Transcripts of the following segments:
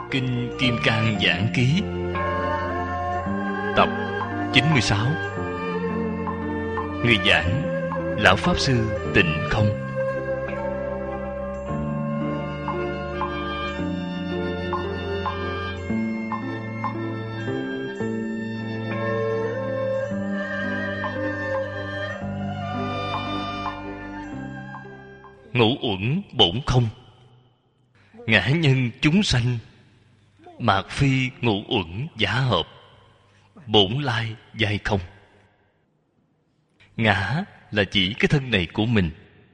Kinh Kim Cang Giảng Ký tập 96. Người giảng Lão Pháp Sư Tịnh Không. Ngũ uẩn bổn không, ngã nhân chúng sanh, mạt phi ngũ uẩn giả hợp, bổn lai giai không. Ngã là chỉ cái thân này của mình,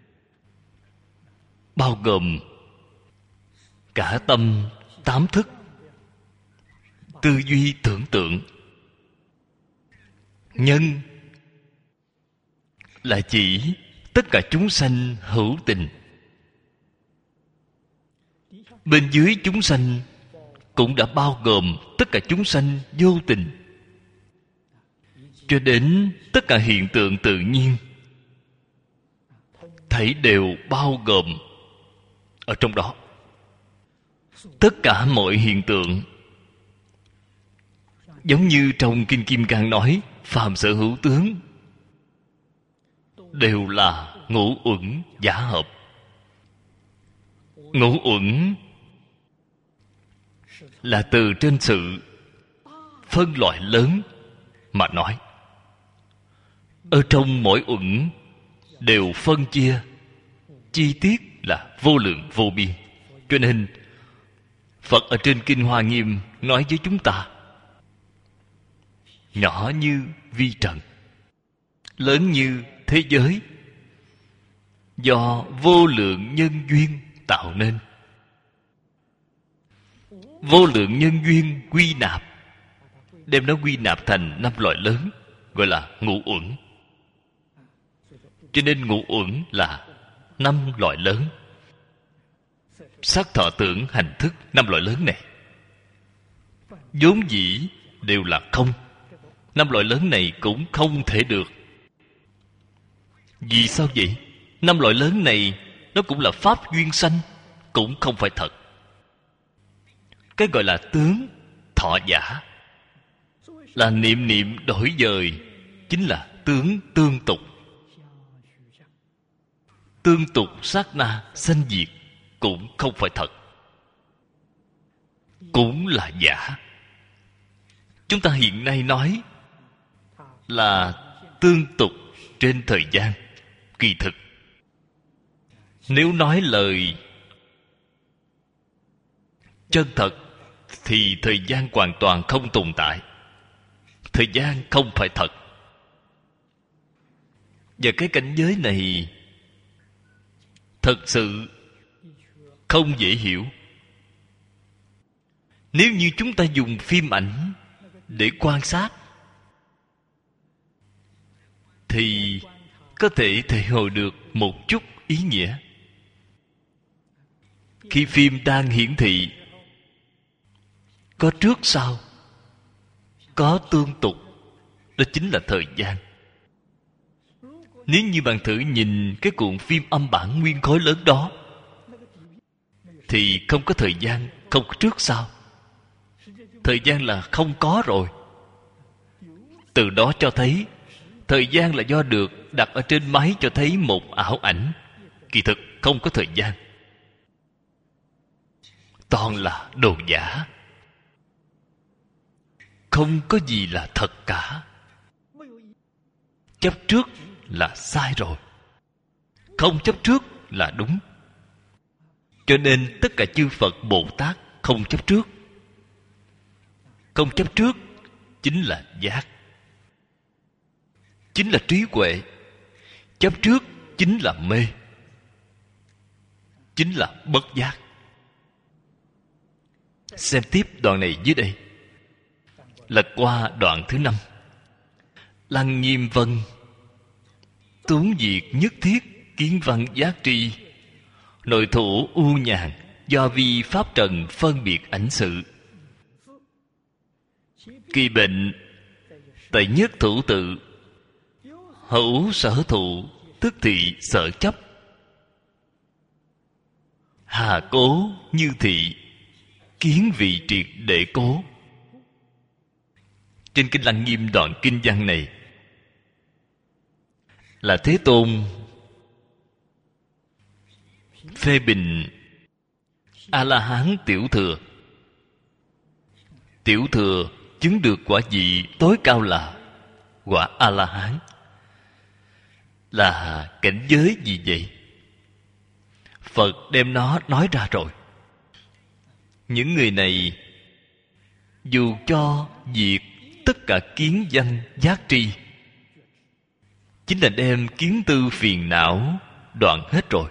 bao gồm cả tâm, tám thức, tư duy tưởng tượng. Nhân là chỉ tất cả chúng sanh hữu tình. Bên dưới chúng sanh cũng đã bao gồm tất cả chúng sanh vô tình, cho đến tất cả hiện tượng tự nhiên, thảy đều bao gồm ở trong đó. Tất cả mọi hiện tượng, giống như trong Kinh Kim Cang nói, phàm sở hữu tướng, đều là ngũ uẩn giả hợp. Ngũ uẩn là từ trên sự phân loại lớn mà nói. Ở trong mỗi uẩn đều phân chia chi tiết là vô lượng vô biên. Cho nên Phật ở trên Kinh Hoa Nghiêm nói với chúng ta, nhỏ như vi trần, lớn như thế giới, do vô lượng nhân duyên tạo nên. Vô lượng nhân duyên quy nạp, đem nó quy nạp thành 5 loại lớn, gọi là ngũ uẩn. Cho nên ngũ uẩn là 5 loại lớn. Sắc thọ tưởng hành thức, 5 loại lớn này vốn dĩ đều là không. 5 loại lớn này cũng không thể được. Vì sao vậy? 5 loại lớn này nó cũng là pháp duyên sanh, cũng không phải thật. Cái gọi là tướng thọ giả, là niệm niệm đổi dời, chính là tướng tương tục. Tương tục sát na sanh diệt, cũng không phải thật, cũng là giả. Chúng ta hiện nay nói là tương tục trên thời gian, kỳ thực nếu nói lời chân thật thì thời gian hoàn toàn không tồn tại. Thời gian không phải thật. Và cái cảnh giới này thật sự không dễ hiểu. Nếu như chúng ta dùng phim ảnh để quan sát thì có thể thể hội được một chút ý nghĩa. Khi phim đang hiển thị, có trước sau, có tương tục, đó chính là thời gian. Nếu như bạn thử nhìn cái cuộn phim âm bản nguyên khối lớn đó, thì không có thời gian, không có trước sau. Thời gian là không có rồi. Từ đó cho thấy thời gian là do được đặt ở trên máy cho thấy một ảo ảnh. Kỳ thực không có thời gian, toàn là đồ giả. Không có gì là thật cả. Chấp trước là sai rồi, không chấp trước là đúng. Cho nên tất cả chư Phật Bồ Tát không chấp trước. Không chấp trước chính là giác, chính là trí huệ. Chấp trước chính là mê, chính là bất giác. Xem tiếp đoạn này dưới đây. Lật qua đoạn thứ 5. Lăng Nghiêm vân, tuấn diệt nhất thiết kiến văn giác tri, nội thủ u nhàn, do vi pháp trần phân biệt ảnh sự. Kỳ bệnh tại nhất thủ tự, hữu sở thụ tức thị sở chấp. Hà cố như thị, kiến vị triệt để cố. Trên kinh Lăng Nghiêm đoạn kinh văn này là Thế Tôn phê bình A-la-hán tiểu thừa. Tiểu thừa chứng được quả vị tối cao là quả A-la-hán. Là cảnh giới gì vậy? Phật đem nó nói ra rồi. Những người này dù cho diệt tất cả kiến văn giác tri, chính là đem kiến tư phiền não đoạn hết rồi.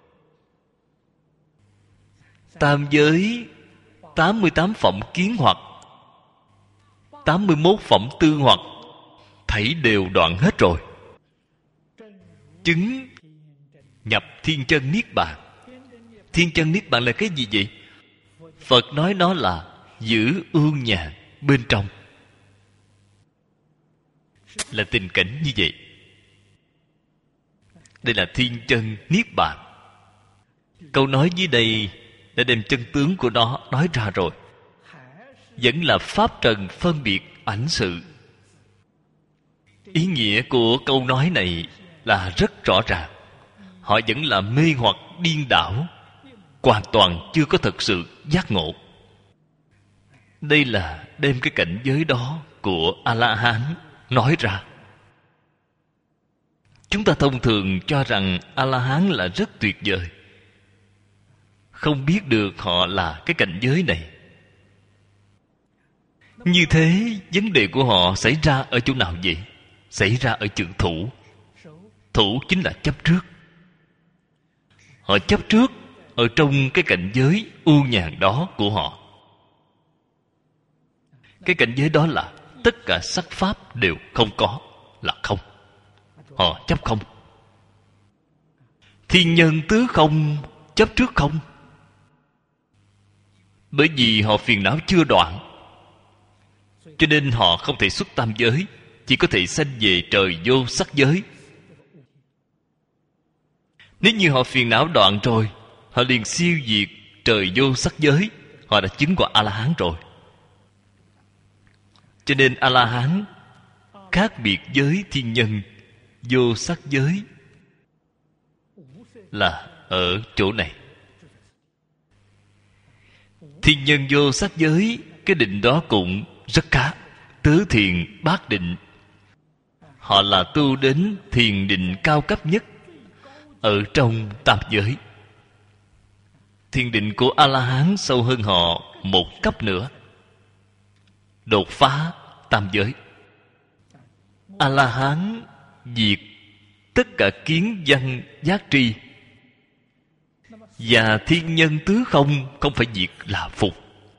Tam giới 88 phẩm kiến hoặc, 81 phẩm tư hoặc, thảy đều đoạn hết rồi. Chứng nhập thiên chân niết bàn. Thiên chân niết bàn là cái gì vậy? Phật nói nó là giữ ương nhàn bên trong, là tình cảnh như vậy. Đây là thiên chân niết bàn. Câu nói dưới đây đã đem chân tướng của nó nói ra rồi. Vẫn là pháp trần phân biệt ảnh sự. Ý nghĩa của câu nói này là rất rõ ràng. Họ vẫn là mê hoặc điên đảo, hoàn toàn chưa có thực sự giác ngộ. Đây là đem cái cảnh giới đó của A-la-hán nói ra. Chúng ta thông thường cho rằng A-la-hán là rất tuyệt vời, không biết được họ là cái cảnh giới này. Như thế vấn đề của họ xảy ra ở chỗ nào vậy? Xảy ra ở chữ thủ. Thủ chính là chấp trước. Họ chấp trước ở trong cái cảnh giới u nhàn đó của họ. Cái cảnh giới đó là tất cả sắc pháp đều không có, là không. Họ chấp không. Thiên nhân tứ không, chấp trước không. Bởi vì họ phiền não chưa đoạn, cho nên họ không thể xuất tam giới, chỉ có thể sanh về trời vô sắc giới. Nếu như họ phiền não đoạn rồi, họ liền siêu diệt trời vô sắc giới, họ đã chứng quả A-la-hán rồi. Cho nên A-la-hán khác biệt với thiên nhân vô sắc giới là ở chỗ này. Thiên nhân vô sắc giới, cái định đó cũng rất khá. Tứ thiền bát định, họ là tu đến thiền định cao cấp nhất ở trong tam giới. Thiền định của A-la-hán sâu hơn họ một cấp nữa, đột phá tam giới. A-la-hán diệt tất cả kiến văn giác tri, và thiên nhân tứ không phải diệt là phục.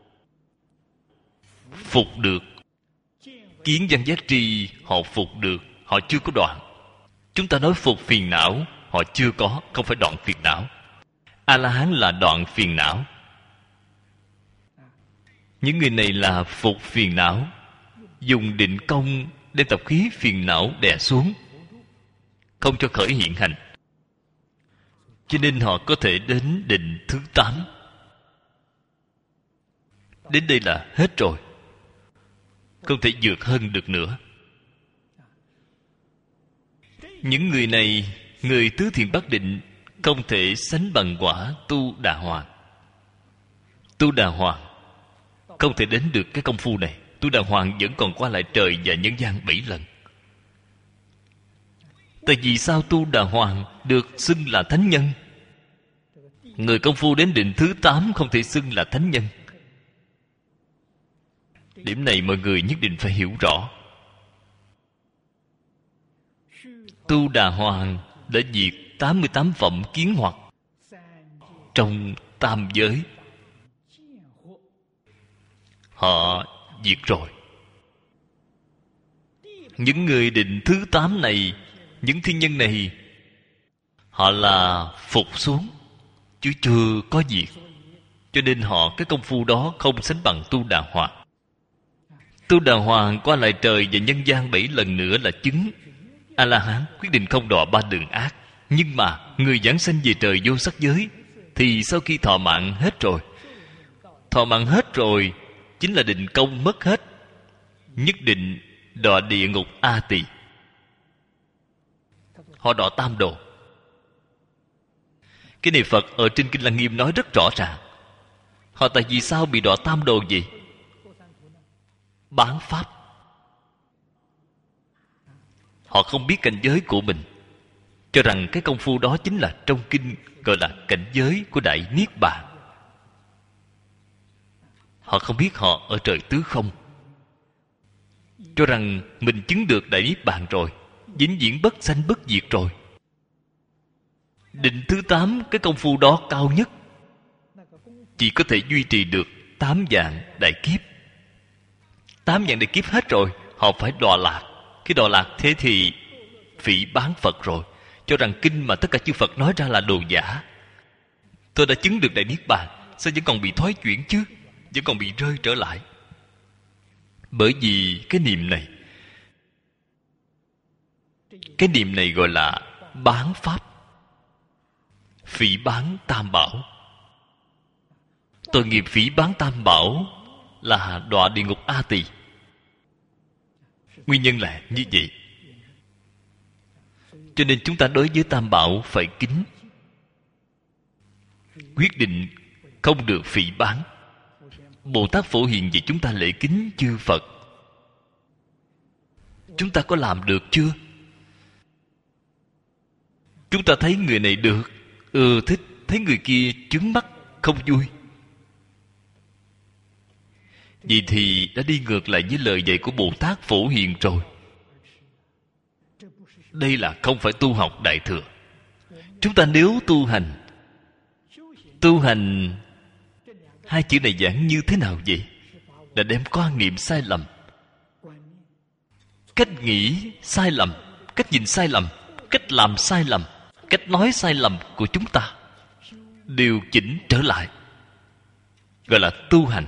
Phục được kiến văn giác tri, họ phục được, họ chưa có đoạn. Chúng ta nói phục phiền não, họ chưa có, không phải đoạn phiền não. A-la-hán là đoạn phiền não. Những người này là phục phiền não, dùng định công đem tập khí phiền não đè xuống, không cho khởi hiện hành. Cho nên họ có thể đến định thứ 8. Đến đây là hết rồi, không thể vượt hơn được nữa. Những người này, người tứ thiền bát định, không thể sánh bằng quả tu đà hoàng. Tu đà hoàng không thể đến được cái công phu này. Tu đà hoàng vẫn còn qua lại trời và nhân gian 7 lần. Tại vì sao tu đà hoàng được xưng là thánh nhân? Người công phu đến định thứ 8 không thể xưng là thánh nhân. Điểm này mọi người nhất định phải hiểu rõ. Tu đà hoàng đã diệt 88 phẩm kiến hoặc trong tam giới. Họ diệt rồi. Những người định thứ 8 này, những thiên nhân này, họ là phục xuống chứ chưa có diệt. Cho nên họ cái công phu đó không sánh bằng tu đà hoàng. Tu đà hoàng qua lại trời và nhân gian 7 lần nữa là chứng A-la-hán, quyết định không đọa 3 đường ác. Nhưng mà người giảng sanh về trời vô sắc giới thì sau khi thọ mạng hết rồi, Thọ mạng hết rồi chính là định công mất hết, nhất định đọa địa ngục A Tỳ. Họ đọa tam đồ. Cái này Phật ở trên Kinh Lăng Nghiêm nói rất rõ ràng. Họ tại vì sao bị đọa tam đồ gì? Bán pháp. Họ không biết cảnh giới của mình, cho rằng cái công phu đó chính là trong kinh gọi là cảnh giới của Đại Niết Bàn. Họ không biết họ ở trời tứ không, cho rằng mình chứng được Đại Niết Bàn rồi, vĩnh viễn bất sanh bất diệt rồi. Định thứ 8, cái công phu đó cao nhất, chỉ có thể duy trì được 8 vạn đại kiếp. 8 vạn đại kiếp hết rồi, họ phải đọa lạc. Cái đọa lạc thế thì phỉ báng Phật rồi, cho rằng kinh mà tất cả chư Phật nói ra là đồ giả. Tôi đã chứng được Đại Niết Bàn, sao vẫn còn bị thoái chuyển chứ, vẫn còn bị rơi trở lại? Bởi vì cái niệm này, cái niệm này gọi là bán pháp, phỉ báng tam bảo. Tội nghiệp phỉ báng tam bảo là đọa địa ngục A Tỳ. Nguyên nhân là như vậy. Cho nên chúng ta đối với tam bảo phải kính, quyết định không được phỉ báng. Bồ Tát Phổ Hiền vì chúng ta lễ kính chư Phật, chúng ta có làm được chưa? Chúng ta thấy người này được, thích, thấy người kia chướng mắt, không vui, vậy thì đã đi ngược lại với lời dạy của Bồ Tát Phổ Hiền rồi. Đây là không phải tu học Đại Thừa. Chúng ta nếu tu hành, hai chữ này giảng như thế nào vậy? Là đem quan niệm sai lầm, cách nghĩ sai lầm, cách nhìn sai lầm, cách làm sai lầm, cách nói sai lầm của chúng ta điều chỉnh trở lại, gọi là tu hành.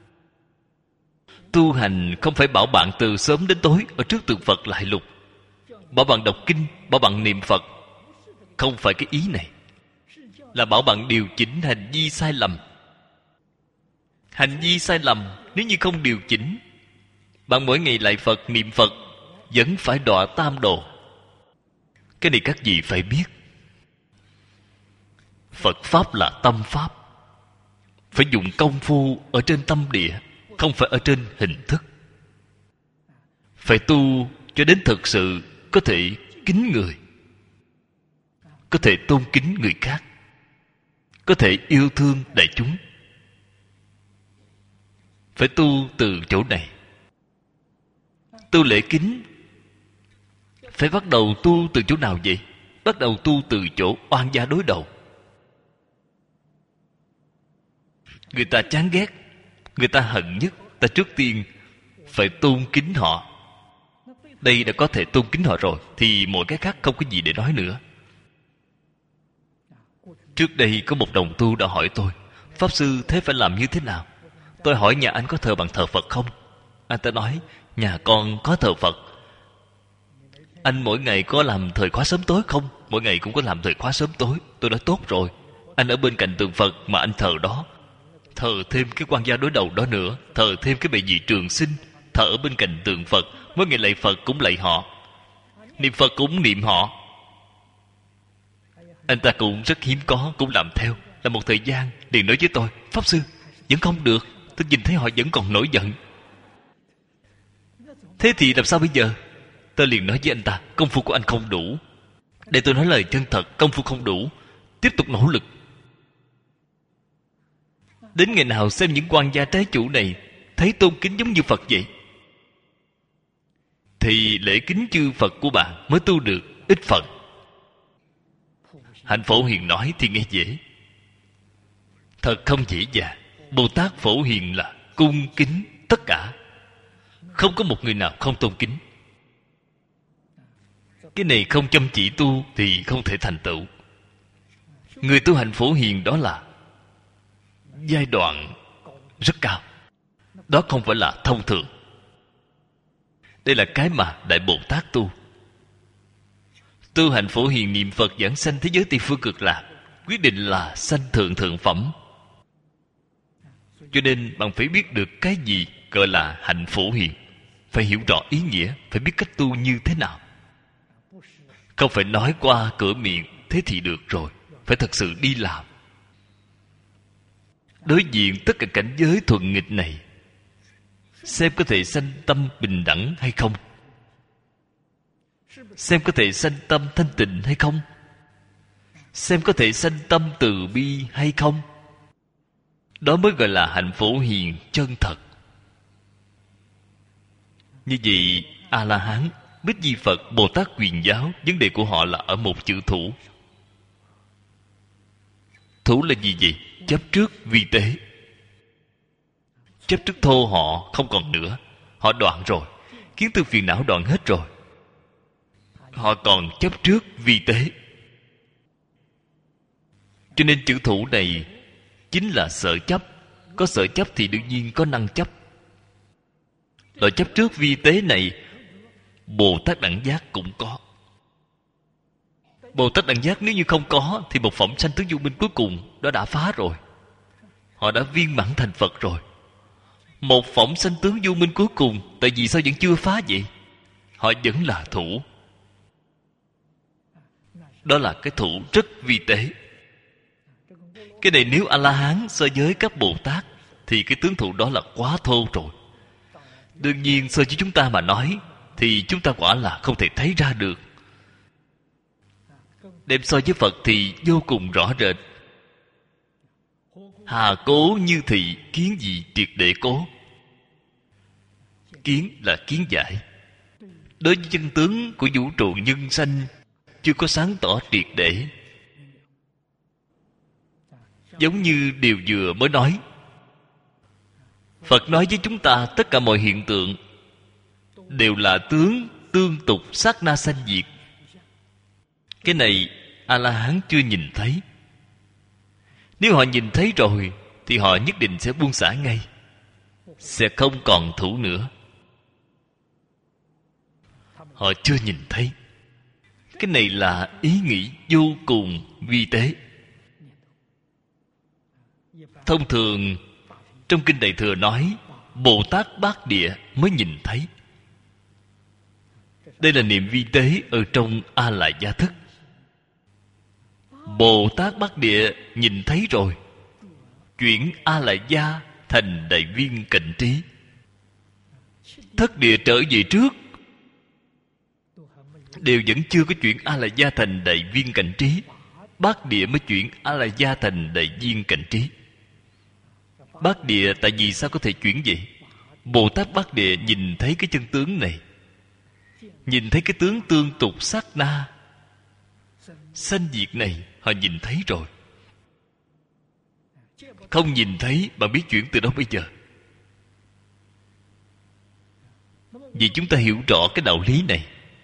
Tu hành không phải bảo bạn từ sớm đến tối ở trước tượng Phật lại lục, bảo bạn đọc kinh, bảo bạn niệm Phật. Không phải cái ý này. Là bảo bạn điều chỉnh hành vi sai lầm. Hành vi sai lầm nếu như không điều chỉnh, bạn mỗi ngày lại Phật, niệm Phật, vẫn phải đọa tam đồ. Cái này các vị phải biết. Phật Pháp là tâm Pháp, phải dùng công phu ở trên tâm địa, không phải ở trên hình thức. Phải tu cho đến thực sự có thể kính người, có thể tôn kính người khác, có thể yêu thương đại chúng. Phải tu từ chỗ này. Tu lễ kính phải bắt đầu tu từ chỗ nào vậy? Bắt đầu tu từ chỗ oan gia đối đầu. Người ta chán ghét, người ta hận nhất, ta trước tiên phải tôn kính họ. Đây đã có thể tôn kính họ rồi thì mọi cái khác không có gì để nói nữa. Trước đây có một đồng tu đã hỏi tôi: Pháp Sư, thế phải làm như thế nào? Tôi hỏi nhà anh có thờ bằng thờ Phật không? Anh ta nói nhà con có thờ Phật. Anh mỗi ngày có làm thời khóa sớm tối không? Mỗi ngày cũng có làm thời khóa sớm tối. Tôi nói tốt rồi. Anh ở bên cạnh tượng Phật mà anh thờ đó, thờ thêm cái quan gia đối đầu đó nữa, thờ thêm cái bệ vị trường sinh, thờ ở bên cạnh tượng Phật, mỗi ngày lạy Phật cũng lạy họ, niệm Phật cũng niệm họ. Anh ta cũng rất hiếm có, cũng làm theo. Là một thời gian liền nói với tôi: Pháp Sư, vẫn không được. Tôi nhìn thấy họ vẫn còn nổi giận. Thế thì làm sao bây giờ? Tôi liền nói với anh ta: công phu của anh không đủ. Để tôi nói lời chân thật, công phu không đủ, tiếp tục nỗ lực. Đến ngày nào xem những quan gia trái chủ này thấy tôn kính giống như Phật vậy, thì lễ kính chư Phật của bạn mới tu được ít phần. Hạnh Phổ Hiền nói thì nghe dễ, thật không dễ dàng. Bồ Tát Phổ Hiền là cung kính tất cả, không có một người nào không tôn kính. Cái này không chăm chỉ tu thì không thể thành tựu. Người tu hành Phổ Hiền đó là giai đoạn rất cao, đó không phải là thông thường. Đây là cái mà Đại Bồ Tát tu. Tu hành Phổ Hiền niệm Phật giảng sanh thế giới Tây Phương Cực Lạc, quyết định là sanh thượng thượng phẩm. Cho nên bạn phải biết được cái gì gọi là hạnh phổ hiền, phải hiểu rõ ý nghĩa, phải biết cách tu như thế nào. Không phải nói qua cửa miệng thế thì được rồi, phải thật sự đi làm. Đối diện tất cả cảnh giới thuận nghịch này, xem có thể sanh tâm bình đẳng hay không, xem có thể sanh tâm thanh tịnh hay không, xem có thể sanh tâm từ bi hay không. Đó mới gọi là hạnh phổ hiền chân thật. Như vậy A-la-hán, Bích Di Phật, Bồ Tát Quyền Giáo, vấn đề của họ là ở một chữ thủ. Thủ là gì vậy? Chấp trước vi tế. Chấp trước thô họ không còn nữa, họ đoạn rồi, kiến tư phiền não đoạn hết rồi. Họ còn chấp trước vi tế. Cho nên chữ thủ này chính là sở chấp. Có sở chấp thì đương nhiên có năng chấp. Loại chấp trước vi tế này, Bồ Tát Đẳng Giác cũng có. Bồ Tát Đẳng Giác nếu như không có, thì một phẩm sanh tướng vô minh cuối cùng đó đã phá rồi. Họ đã viên mãn thành Phật rồi. Một phẩm sanh tướng vô minh cuối cùng, tại vì sao vẫn chưa phá vậy? Họ vẫn là thủ. Đó là cái thủ rất vi tế. Cái này nếu A-la-hán so với các Bồ Tát, thì cái tướng thủ đó là quá thô rồi. Đương nhiên so với chúng ta mà nói, thì chúng ta quả là không thể thấy ra được. Đem so với Phật thì vô cùng rõ rệt. Hà cố như thị, kiến gì triệt để cố. Kiến là kiến giải. Đối với chân tướng của vũ trụ nhân sanh, chưa có sáng tỏ triệt để. Giống như điều vừa mới nói, Phật nói với chúng ta tất cả mọi hiện tượng đều là tướng tương tục sát na sanh diệt. Cái này A-la-hán chưa nhìn thấy. Nếu họ nhìn thấy rồi, thì họ nhất định sẽ buông xả ngay, sẽ không còn thủ nữa. Họ chưa nhìn thấy. Cái này là ý nghĩ vô cùng vi tế. Thông thường trong Kinh Đại Thừa nói, Bồ Tát Bát Địa mới nhìn thấy. Đây là niệm vi tế ở trong A-lại gia thức. Bồ Tát Bát Địa nhìn thấy rồi, chuyển A-lại gia thành đại viên cạnh trí. Thất địa trở về trước đều vẫn chưa có chuyển A-lại gia thành đại viên cạnh trí. Bát địa mới chuyển A-lại gia thành đại viên cạnh trí. Bát địa tại vì sao có thể chuyển vậy? Bồ Tát Bát Địa nhìn thấy cái chân tướng này, nhìn thấy cái tướng tương tục sát na sanh diệt này, họ nhìn thấy rồi. Không nhìn thấy, bạn biết chuyển từ đâu bây giờ? Vì chúng ta hiểu rõ cái đạo lý này,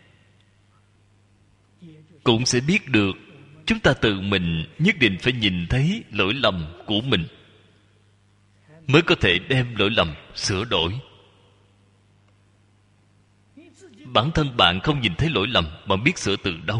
cũng sẽ biết được chúng ta tự mình nhất định phải nhìn thấy lỗi lầm của mình, mới có thể đem lỗi lầm sửa đổi. Bản thân bạn không nhìn thấy lỗi lầm, bạn biết sửa từ đâu?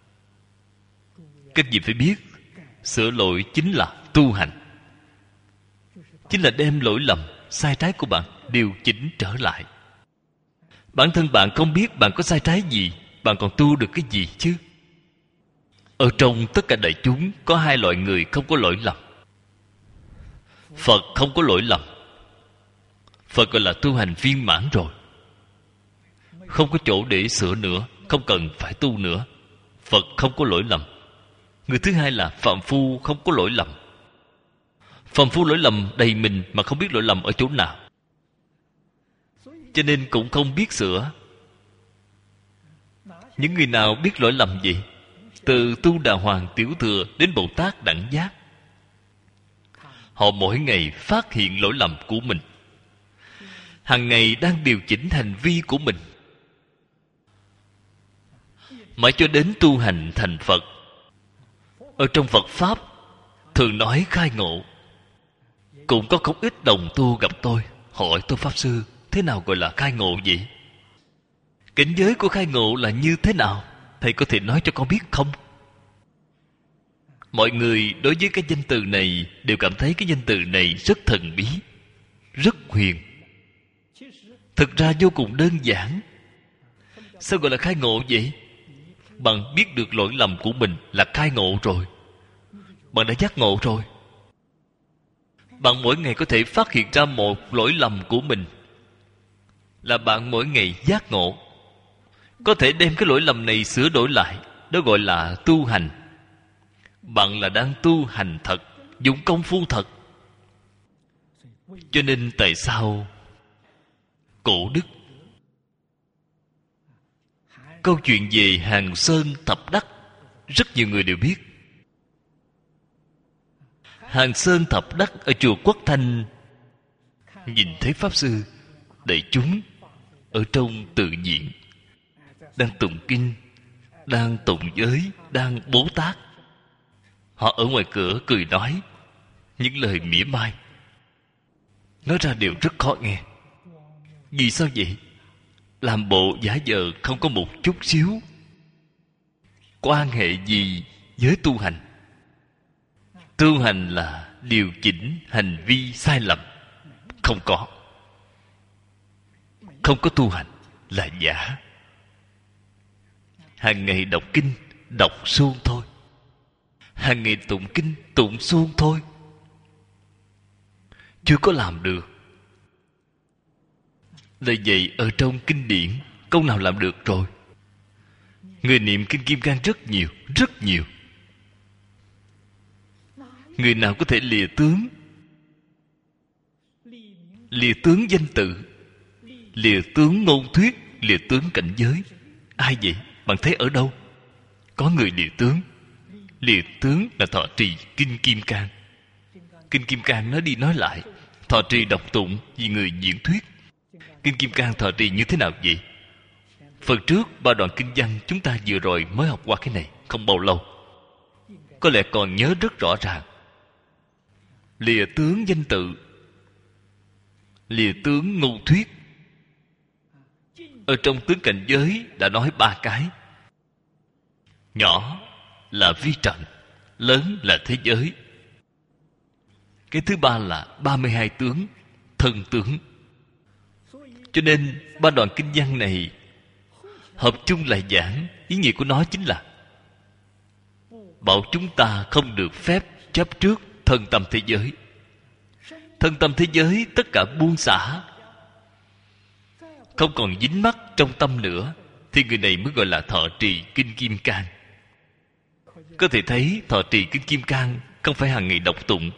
Cách gì phải biết? Sửa lỗi chính là tu hành, chính là đem lỗi lầm sai trái của bạn điều chỉnh trở lại. Bản thân bạn không biết bạn có sai trái gì, bạn còn tu được cái gì chứ? Ở trong tất cả đại chúng có hai loại người không có lỗi lầm. Phật không có lỗi lầm. Phật gọi là tu hành viên mãn rồi, không có chỗ để sửa nữa, không cần phải tu nữa. Phật không có lỗi lầm. Người thứ hai là phàm phu không có lỗi lầm. Phàm phu lỗi lầm đầy mình mà không biết lỗi lầm ở chỗ nào, cho nên cũng không biết sửa. Những người nào biết lỗi lầm gì? Từ Tu Đà Hoàng Tiểu Thừa đến Bồ Tát Đẳng Giác, họ mỗi ngày phát hiện lỗi lầm của mình, hàng ngày đang điều chỉnh hành vi của mình, mãi cho đến tu hành thành Phật. Ở trong Phật Pháp thường nói khai ngộ. Cũng có không ít đồng tu gặp tôi, hỏi tôi: Pháp Sư, thế nào gọi là khai ngộ vậy? Cảnh giới của khai ngộ là như thế nào? Thầy có thể nói cho con biết không? Mọi người đối với cái danh từ này đều cảm thấy cái danh từ này rất thần bí, rất huyền. Thực ra vô cùng đơn giản. Sao gọi là khai ngộ vậy? Bạn biết được lỗi lầm của mình là khai ngộ rồi. Bạn đã giác ngộ rồi. Bạn mỗi ngày có thể phát hiện ra một lỗi lầm của mình, là bạn mỗi ngày giác ngộ. Có thể đem cái lỗi lầm này sửa đổi lại, đó gọi là tu hành. Bạn là đang tu hành thật, dùng công phu thật. Cho nên tại sao cổ đức, câu chuyện về Hàng Sơn Thập Đắc rất nhiều người đều biết. Hàng Sơn Thập Đắc ở chùa Quốc Thanh nhìn thấy Pháp Sư đại chúng ở trong tự viện đang tụng kinh, đang tụng giới, đang Bố Tát. Họ ở ngoài cửa cười nói những lời mỉa mai, nói ra đều rất khó nghe. Vì sao vậy? Làm bộ giả vờ không có một chút xíu quan hệ gì với tu hành. Tu hành là điều chỉnh hành vi sai lầm. Không có. Không có tu hành là giả. Hàng ngày đọc kinh, đọc suông thôi. Hàng ngày tụng kinh, tụng suông thôi. Chưa có làm được. Lời vậy ở trong kinh điển, câu nào làm được rồi? Người niệm kinh Kim Cang rất nhiều, rất nhiều. Người nào có thể lìa tướng? Lìa tướng danh tự, lìa tướng ngôn thuyết, lìa tướng cảnh giới. Ai vậy? Bạn thấy ở đâu? Có người lìa tướng. Lìa tướng là thọ trì kinh Kim Cang. Kinh Kim Cang nói đi nói lại, thọ trì đọc tụng vì người diễn thuyết. Kinh Kim Cang thọ trì như thế nào vậy? Phần trước ba đoạn kinh văn chúng ta vừa rồi mới học qua cái này, không bao lâu. Có lẽ còn nhớ rất rõ ràng. Lìa tướng danh tự, lìa tướng ngôn thuyết. Ở trong tướng cảnh giới đã nói ba cái. Nhỏ là vi trần, lớn là thế giới. Cái thứ ba là 32 tướng, thân tướng. Cho nên ba đoạn kinh văn này hợp chung lại giảng, ý nghĩa của nó chính là bảo chúng ta không được phép chấp trước thân tâm thế giới. Thân tâm thế giới tất cả buông xả, không còn dính mắc trong tâm nữa, thì người này mới gọi là thọ trì kinh Kim Cang. Có thể thấy thọ trì kinh Kim Cang không phải hàng ngày đọc tụng.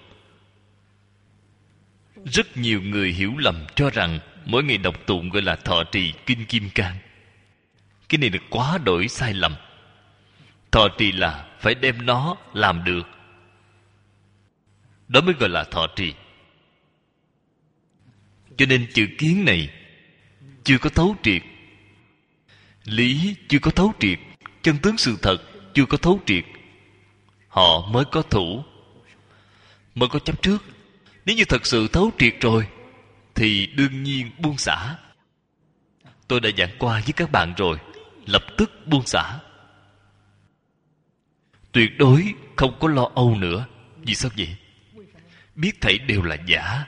Rất nhiều người hiểu lầm cho rằng mỗi ngày đọc tụng gọi là thọ trì kinh Kim Cang. Cái này được quá đổi sai lầm. Thọ trì là phải đem nó làm được, đó mới gọi là thọ trì. Cho nên chữ kiến này chưa có thấu triệt, lý chưa có thấu triệt, chân tướng sự thật chưa có thấu triệt, họ mới có thủ, mới có chấp trước. Nếu như thật sự thấu triệt rồi thì đương nhiên buông xả. Tôi đã giảng qua với các bạn rồi, lập tức buông xả, tuyệt đối không có lo âu nữa. Vì sao vậy? Biết thảy đều là giả.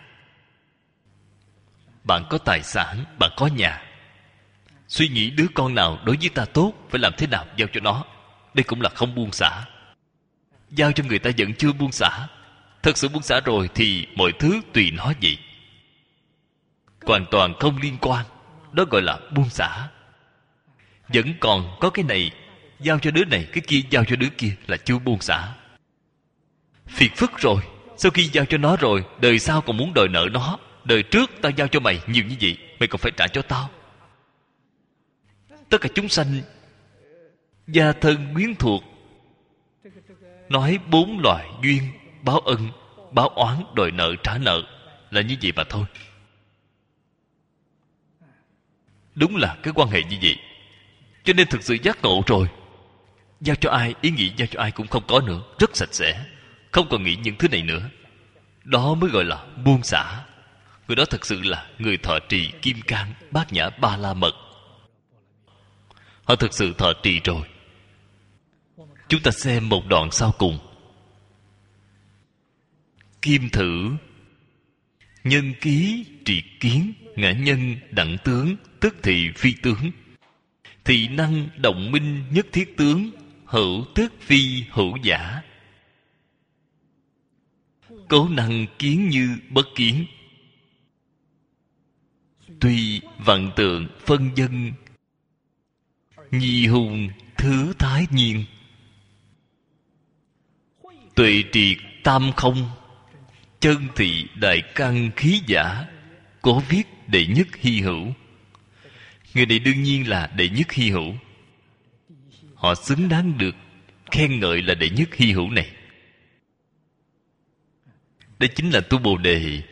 Bạn có tài sản, bạn có nhà, suy nghĩ đứa con nào đối với ta tốt, phải làm thế nào giao cho nó. Đây cũng là không buông xả. Giao cho người ta vẫn chưa buông xả. Thật sự buông xả rồi thì mọi thứ tùy nó vậy, hoàn toàn không liên quan. Đó gọi là buông xả. Vẫn còn có cái này giao cho đứa này, cái kia giao cho đứa kia là chưa buông xả. Phiền phức rồi. Sau khi giao cho nó rồi, đời sau còn muốn đòi nợ nó. Đời trước tao giao cho mày nhiều như vậy, mày còn phải trả cho tao. Tất cả chúng sanh gia thân quyến thuộc, nói 4 loại duyên: báo ân, báo oán, đòi nợ, trả nợ, là như vậy mà thôi. Đúng là cái quan hệ như vậy. Cho nên thực sự giác ngộ rồi, giao cho ai, ý nghĩ giao cho ai cũng không có nữa, rất sạch sẽ, không còn nghĩ những thứ này nữa. Đó mới gọi là buông xả. Người đó thật sự là người thọ trì Kim Cang Bát Nhã Ba La Mật. Họ thực sự thọ trì rồi. Chúng ta xem một đoạn sau cùng. kim thử, nhân ký triệt kiến, ngã nhân đẳng tướng, tức thị phi tướng. Thị năng động minh nhất thiết tướng, hữu tức phi hữu giả. Cố năng kiến như bất kiến. Tuy vạn tượng phân dân, nhi hùng thứ thái nhiên. Tuệ triệt tam không, chân thị đại căn khí giả. Cố viết đệ nhất hy hữu. Người này đương nhiên là đệ nhất hy hữu. Họ xứng đáng được khen ngợi là đệ nhất hy hữu này. Đây chính là tu Bồ Đề.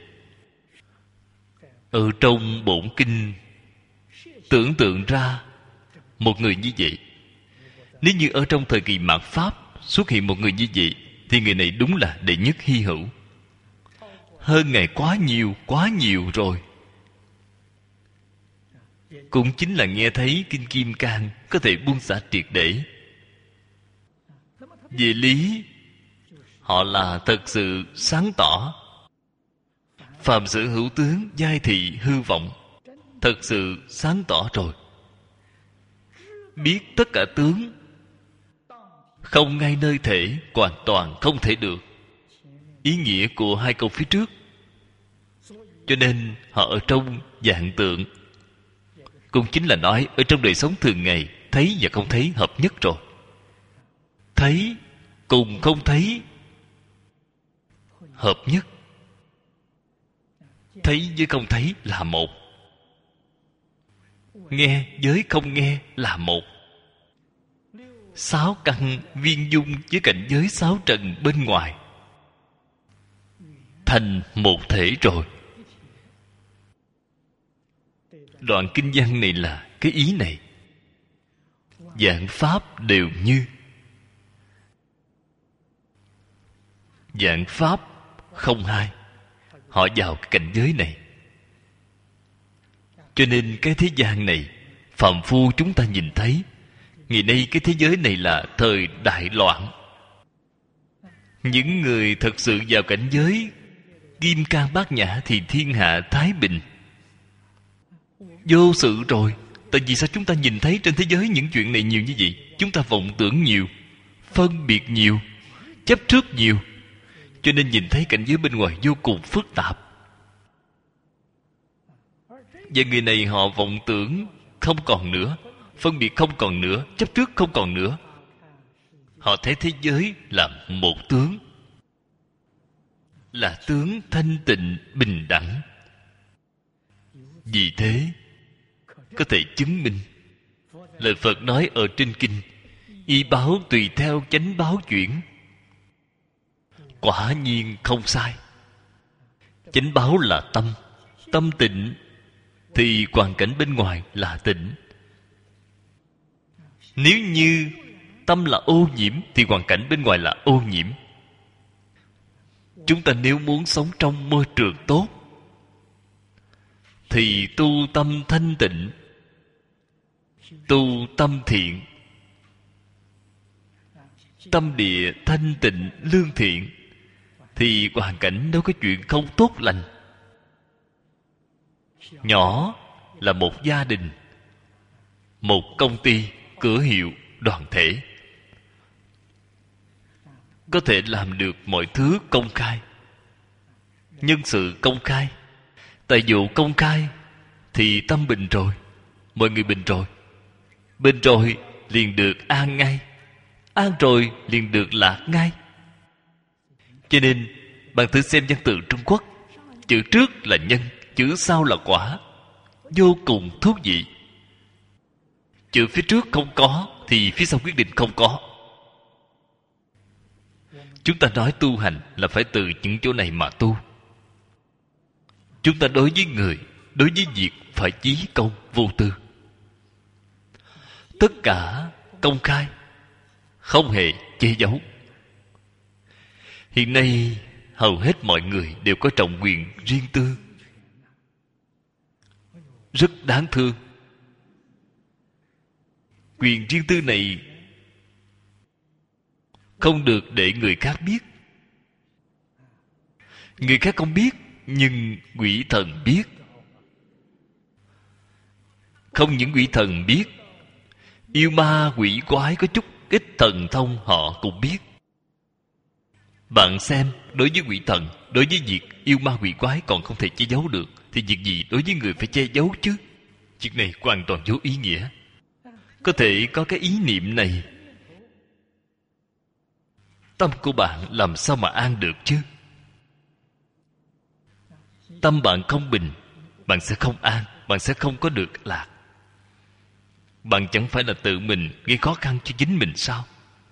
Ở trong bổn kinh tưởng tượng ra một người như vậy. Nếu như ở trong thời kỳ mạt Pháp xuất hiện một người như vậy, thì người này đúng là đệ nhất hy hữu. Hơn Ngài quá nhiều rồi. Cũng chính là nghe thấy Kinh Kim Cang có thể buông xả triệt để. Về lý, họ là thật sự sáng tỏ. Phàm sự hữu tướng, giai thị hư vọng. Thật sự sáng tỏ rồi. Biết tất cả tướng, không ngay nơi thể, hoàn toàn không thể được. Ý nghĩa của hai câu phía trước. Cho nên họ ở trong vạn tượng, cũng chính là nói ở trong đời sống thường ngày, thấy và không thấy hợp nhất rồi. Thấy cùng không thấy hợp nhất. Thấy với không thấy là một. Nghe với không nghe là một. Sáu căn viên dung với cảnh giới sáu trần bên ngoài thành một thể rồi. Đoạn kinh văn này là cái ý này. Vạn pháp đều như. Vạn pháp không hai. Họ vào cái cảnh giới này. Cho nên cái thế gian này, phàm phu chúng ta nhìn thấy, ngày nay cái thế giới này là thời đại loạn. Những người thật sự vào cảnh giới Kim Cang Bát Nhã thì thiên hạ thái bình. Vô sự rồi. Tại vì sao chúng ta nhìn thấy trên thế giới những chuyện này nhiều như vậy? Chúng ta vọng tưởng nhiều, phân biệt nhiều, chấp trước nhiều, cho nên nhìn thấy cảnh giới bên ngoài vô cùng phức tạp. Và người này họ vọng tưởng không còn nữa, phân biệt không còn nữa, chấp trước không còn nữa. Họ thấy thế giới là một tướng, là tướng thanh tịnh bình đẳng. Vì thế có thể chứng minh lời Phật nói ở trên kinh: y báo tùy theo chánh báo chuyển. Quả nhiên không sai. Chánh báo là tâm. Tâm tịnh thì hoàn cảnh bên ngoài là tịnh. Nếu như tâm là ô nhiễm thì hoàn cảnh bên ngoài là ô nhiễm. Chúng ta nếu muốn sống trong môi trường tốt thì tu tâm thanh tịnh, tu tâm thiện, tâm địa thanh tịnh lương thiện, thì hoàn cảnh đâu có chuyện không tốt lành. Nhỏ là một gia đình, một công ty, cửa hiệu, đoàn thể, có thể làm được mọi thứ công khai, nhân sự công khai, tài vụ công khai, thì tâm bình rồi, mọi người bình rồi. Bình rồi liền được an ngay, an rồi liền được lạc ngay. Cho nên bạn thử xem văn tự Trung Quốc, chữ trước là nhân, chữ sau là quả, vô cùng thú vị. Chữ phía trước không có thì phía sau quyết định không có. Chúng ta nói tu hành là phải từ những chỗ này mà tu. Chúng ta đối với người, đối với việc phải chí công vô tư. Tất cả công khai, không hề che giấu. Hiện nay hầu hết mọi người đều có trọng quyền riêng tư, rất đáng thương. Quyền riêng tư này không được để người khác biết. Người khác không biết, nhưng quỷ thần biết. Không những quỷ thần biết, yêu ma quỷ quái có chút ít thần thông họ cũng biết. Bạn xem, đối với quỷ thần, đối với việc yêu ma quỷ quái còn không thể che giấu được, thì việc gì đối với người phải che giấu chứ? Chuyện này hoàn toàn vô ý nghĩa. Có thể có cái ý niệm này, tâm của bạn làm sao mà an được chứ? Tâm bạn không bình, bạn sẽ không an, bạn sẽ không có được lạc. Bạn chẳng phải là tự mình gây khó khăn cho chính mình sao?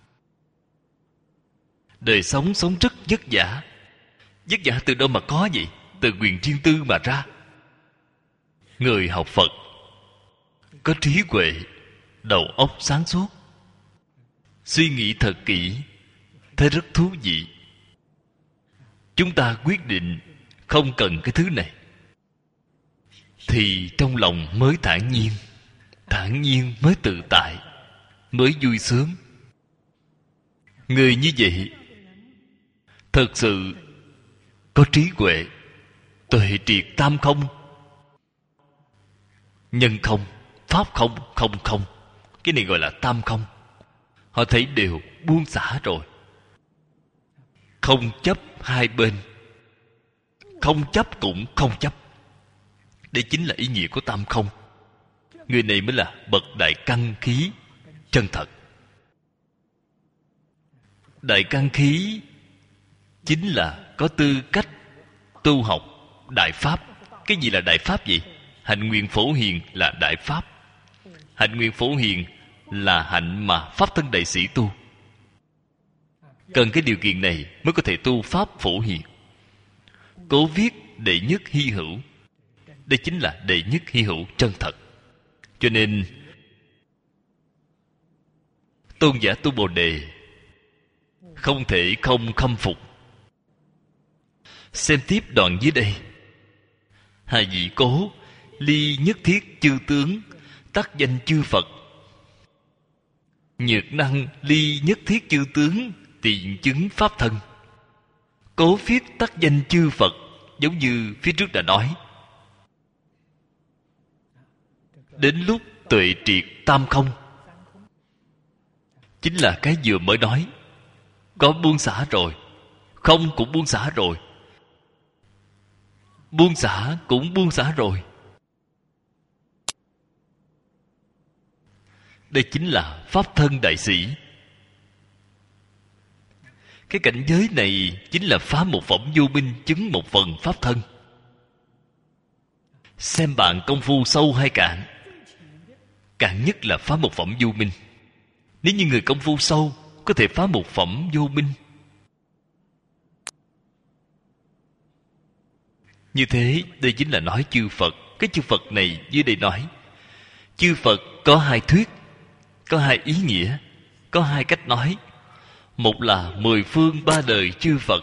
Đời sống sống rất vất vả. Vất vả từ đâu mà có vậy? Từ quyền riêng tư mà ra. Người học Phật có trí huệ, đầu óc sáng suốt, suy nghĩ thật kỹ, thấy rất thú vị. Chúng ta quyết định không cần cái thứ này, thì trong lòng mới thản nhiên. Thản nhiên mới tự tại, mới vui sướng. Người như vậy thật sự có trí huệ, tuệ triệt tam không, nhân không, pháp không, không không. Cái này gọi là tam không. Họ thấy đều buông xả rồi. Không chấp hai bên, không chấp cũng không chấp. Đây chính là ý nghĩa của tam không. Người này mới là bậc đại căn khí chân thật. Đại căn khí chính là có tư cách tu học đại pháp. Cái gì là đại pháp vậy? Hạnh nguyện phổ hiền là đại pháp. Hạnh nguyện phổ hiền là hạnh mà pháp thân đại sĩ tu. Cần cái điều kiện này mới có thể tu pháp phổ hiền. Cố viết đệ nhất hy hữu. Đây chính là đệ nhất hy hữu chân thật. Cho nên tôn giả tu Bồ Đề không thể không khâm phục. Xem tiếp đoạn dưới đây. Hai vị cố ly nhất thiết chư tướng, tắc danh chư Phật. Nhược năng ly nhất thiết chư tướng, tiện chứng pháp thân. Cố viết tắc danh chư Phật, giống như phía trước đã nói. Đến lúc tuệ triệt tam không, chính là cái vừa mới nói. Có buông xả rồi, không cũng buông xả rồi, buông xả cũng buông xả rồi. Đây chính là pháp thân đại sĩ. Cái cảnh giới này chính là phá một phẩm vô minh, chứng một phần pháp thân. Xem bạn công phu sâu hay cạn. Cạn nhất là phá một phẩm vô minh. Nếu như người công phu sâu có thể phá một phẩm vô minh, như thế đây chính là nói chư Phật. Cái chư Phật này dưới đây nói, chư Phật có hai thuyết, có hai ý nghĩa, có hai cách nói. Một là mười phương ba đời chư Phật.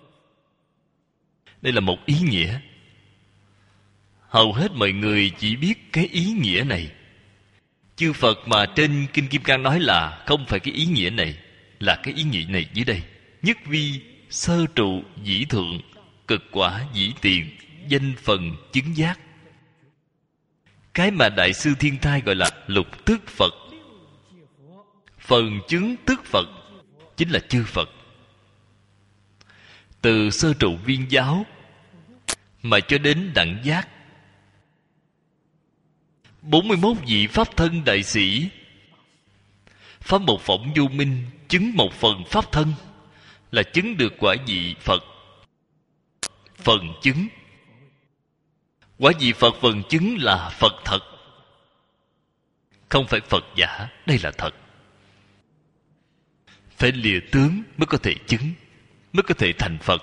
Đây là một ý nghĩa. Hầu hết mọi người chỉ biết cái ý nghĩa này. Chư Phật mà trên Kinh Kim Cang nói là không phải cái ý nghĩa này, là cái ý nghĩa này dưới đây. Nhất vi sơ trụ dĩ thượng, cực quả dĩ tiền, danh phần chứng giác. Cái mà Đại sư Thiên Thai gọi là lục tức Phật, phần chứng tức Phật, chính là chư Phật. Từ sơ trụ viên giáo mà cho đến đẳng giác, 41 vị pháp thân đại sĩ phá một phẩm vô minh, chứng một phần pháp thân, là chứng được quả vị Phật phần chứng. Quả vị Phật phần chứng là Phật thật, không phải Phật giả. Đây là thật. Phải lìa tướng mới có thể chứng, mới có thể thành Phật.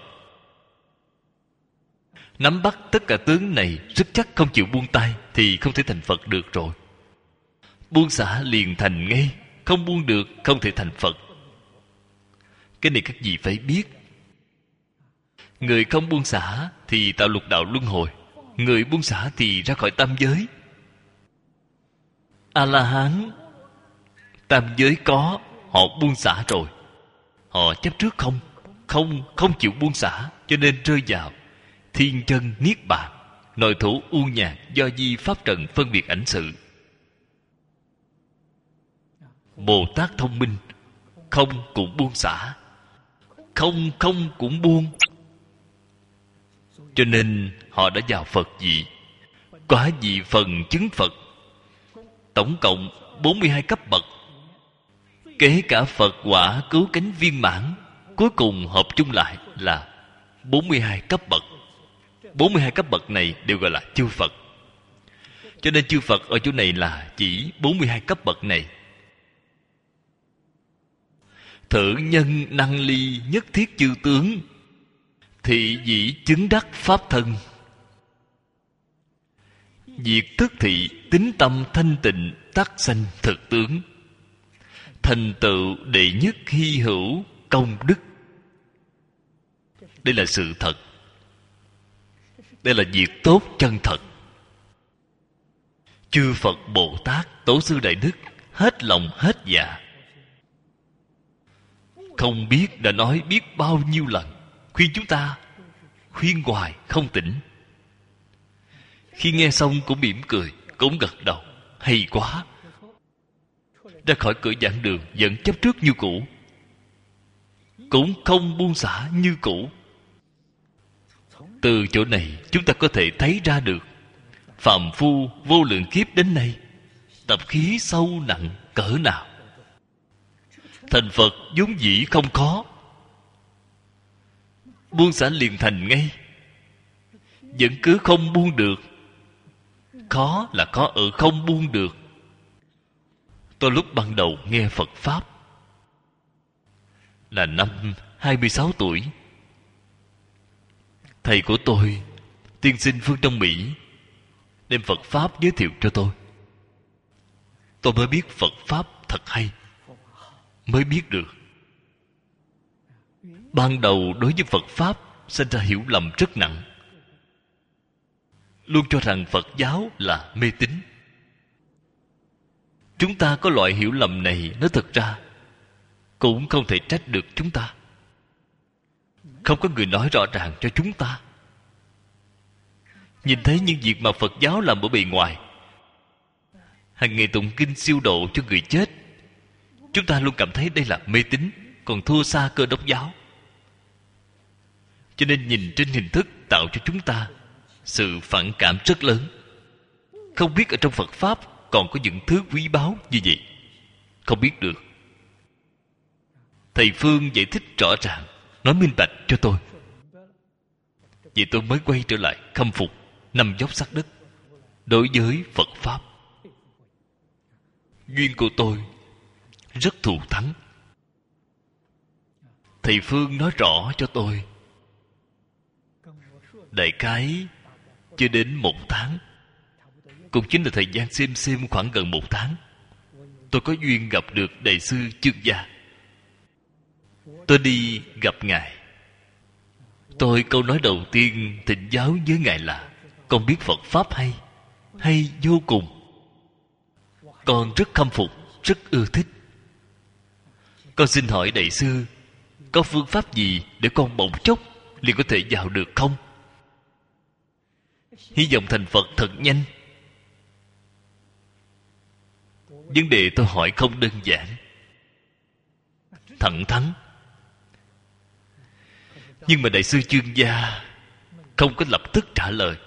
Nắm bắt tất cả tướng này rất chắc, không chịu buông tay thì không thể thành Phật được rồi. Buông xả liền thành ngay, không buông được không thể thành Phật. Cái này các vị phải biết. Người không buông xả thì tạo lục đạo luân hồi, người buông xả thì ra khỏi tam giới. A-la-hán tam giới có, họ buông xả rồi. Họ chấp trước không chịu buông xả, cho nên rơi vào thiên chân niết bàn, nội thủ u nhàn, do di pháp trần phân biệt ảnh sự. Bồ Tát thông minh, không cũng buông xả, không không cũng buông, cho nên họ đã vào Phật vị. Quả vị phần chứng Phật, tổng cộng 42 cấp bậc, kể cả Phật quả cứu cánh viên mãn, cuối cùng hợp chung lại là 42 cấp bậc. 42 cấp bậc này đều gọi là chư Phật. Cho nên chư Phật ở chỗ này là chỉ 42 cấp bậc này. Thử nhân năng ly nhất thiết chư tướng, thị dĩ chứng đắc pháp thân. Diệt thức thị tín tâm thanh tịnh, tắc sanh thực tướng. Thành tựu đệ nhất hy hữu công đức. Đây là sự thật. Đây là việc tốt chân thật. Chư Phật Bồ Tát, Tổ sư Đại Đức hết lòng hết dạ, không biết đã nói biết bao nhiêu lần, khuyên chúng ta, khuyên hoài không tỉnh. Khi nghe xong cũng mỉm cười, cũng gật đầu, hay quá. Ra khỏi cửa giảng đường vẫn chấp trước như cũ, cũng không buông xả như cũ. Từ chỗ này chúng ta có thể thấy ra được phàm phu vô lượng kiếp đến nay tập khí sâu nặng cỡ nào. Thành Phật vốn dĩ không khó, buông xả liền thành ngay. Vẫn cứ không buông được. Khó là khó ở không buông được. Tôi lúc ban đầu nghe Phật Pháp là năm 26 tuổi. Thầy của tôi, tiên sinh phương Đông Mỹ, đem Phật Pháp giới thiệu cho tôi. Tôi mới biết Phật Pháp thật hay, mới biết được. Ban đầu đối với Phật Pháp sinh ra hiểu lầm rất nặng, luôn cho rằng Phật giáo là mê tín. Chúng ta có loại hiểu lầm này, nói thật ra cũng không thể trách được chúng ta. Không có người nói rõ ràng cho chúng ta. Nhìn thấy những việc mà Phật giáo làm ở bề ngoài, hàng ngày tụng kinh siêu độ cho người chết, chúng ta luôn cảm thấy đây là mê tín, còn thua xa Cơ Đốc giáo. Cho nên nhìn trên hình thức tạo cho chúng ta sự phản cảm rất lớn. Không biết ở trong Phật Pháp còn có những thứ quý báu như vậy. Không biết được. Thầy Phương giải thích rõ ràng, nói minh bạch cho tôi. Vậy tôi mới quay trở lại khâm phục, nằm dốc sát đất đối với Phật Pháp. Duyên của tôi rất thù thắng. Thầy Phương nói rõ cho tôi, đại khái chưa đến 1 tháng, cũng chính là thời gian xem khoảng gần 1 tháng, tôi có duyên gặp được Đại sư Chương Gia. Tôi đi gặp Ngài. Tôi câu nói đầu tiên thỉnh giáo với Ngài là: con biết Phật Pháp hay, hay vô cùng. Con rất khâm phục, rất ưa thích. Con xin hỏi Đại sư, có phương pháp gì để con bỗng chốc liền có thể vào được không? Hy vọng thành Phật thật nhanh. Vấn đề tôi hỏi không đơn giản, thẳng thắn. Nhưng mà Đại sư Chương Gia không có lập tức trả lời.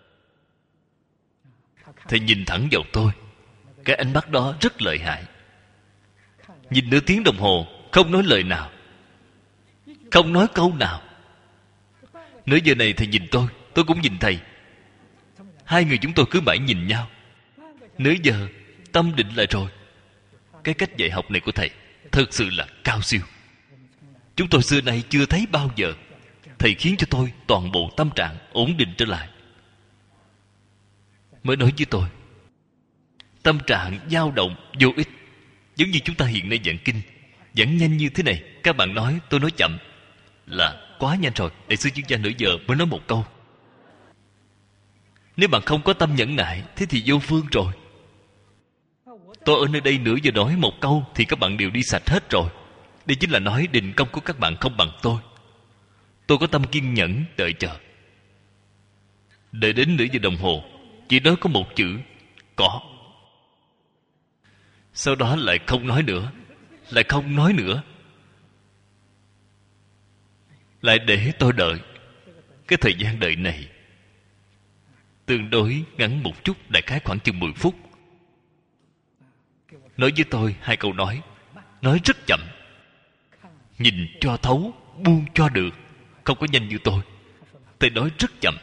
Thầy nhìn thẳng vào tôi, cái ánh mắt đó rất lợi hại. Nhìn nửa tiếng đồng hồ, không nói lời nào, không nói câu nào. Nửa giờ này thầy nhìn tôi cũng nhìn thầy. Hai người chúng tôi cứ mãi nhìn nhau. Nửa giờ tâm định lại rồi. Cái cách dạy học này của thầy thật sự là cao siêu. Chúng tôi xưa nay chưa thấy bao giờ. Thầy khiến cho tôi toàn bộ tâm trạng ổn định trở lại. Mới nói với tôi, tâm trạng dao động vô ích. Giống như chúng ta hiện nay giảng kinh, giảng nhanh như thế này, các bạn nói tôi nói chậm là quá nhanh rồi. Đại sư Chương Gia nửa giờ mới nói 1 câu. Nếu bạn không có tâm nhẫn nại, thế thì vô phương rồi. Tôi ở nơi đây nửa giờ nói 1 câu thì các bạn đều đi sạch hết rồi. Đây chính là nói định công của các bạn không bằng tôi. Tôi có tâm kiên nhẫn đợi chờ. Đợi đến nửa giờ đồng hồ, chỉ nói có một chữ có. Sau đó lại không nói nữa, lại không nói nữa, lại để tôi đợi. Cái thời gian đợi này tương đối ngắn một chút, đại khái khoảng chừng 10 phút. Nói với tôi 2 câu nói rất chậm. Nhìn cho thấu, buông cho được, không có nhanh như tôi. Thầy nói rất chậm.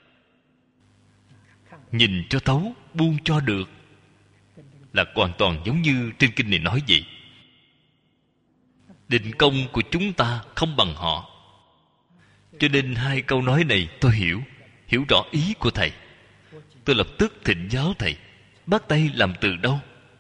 Nhìn cho thấu, buông cho được là hoàn toàn giống như trên kinh này nói vậy. Định công của chúng ta không bằng họ. Cho nên 2 câu nói này tôi hiểu rõ ý của thầy. Tôi lập tức thỉnh giáo thầy, bắt tay làm từ đâu.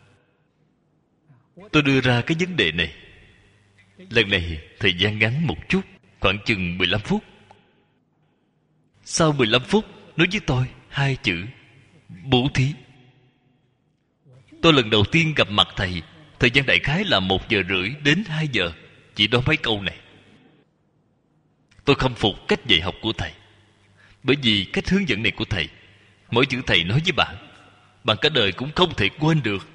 Tôi đưa ra cái vấn đề này. Lần này thời gian ngắn một chút, khoảng chừng 15 phút. Sau 15 phút nói với tôi 2 chữ bố thí. Tôi lần đầu tiên gặp mặt thầy, thời gian đại khái là 1 giờ rưỡi đến 2 giờ, chỉ nói mấy câu này. Tôi khâm phục cách dạy học của thầy. Bởi vì cách hướng dẫn này của thầy, mỗi chữ thầy nói với bạn cả đời cũng không thể quên được.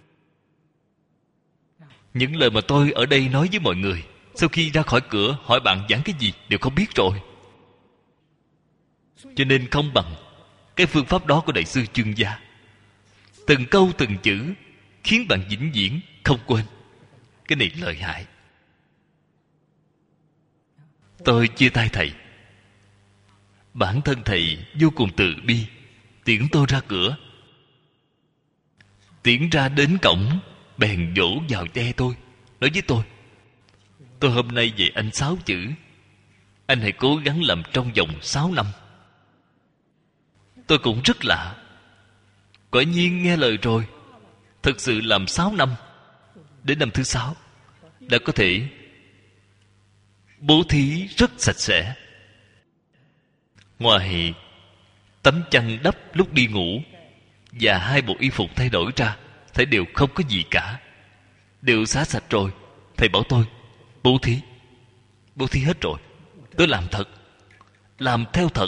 Những lời mà tôi ở đây nói với mọi người, sau khi ra khỏi cửa hỏi bạn giảng cái gì đều không biết rồi. Cho nên không bằng cái phương pháp đó của Đại sư Chương Gia. Từng câu từng chữ khiến bạn vĩnh viễn không quên. Cái này lợi hại. Tôi chia tay thầy. Bản thân thầy vô cùng từ bi, tiễn tôi ra cửa. Tiễn ra đến cổng, bèn vỗ vào vai tôi, nói với tôi hôm nay dạy anh 6 chữ, anh hãy cố gắng làm trong vòng 6 năm. Tôi cũng rất lạ, quả nhiên nghe lời rồi. Thực sự làm 6 năm, đến năm thứ 6 đã có thể bố thí rất sạch sẽ. Ngoài tấm chăn đắp lúc đi ngủ và 2 bộ y phục thay đổi ra, thấy đều không có gì cả, đều xả sạch rồi. Thầy bảo tôi bố thí hết rồi. Tôi làm thật, làm theo thật.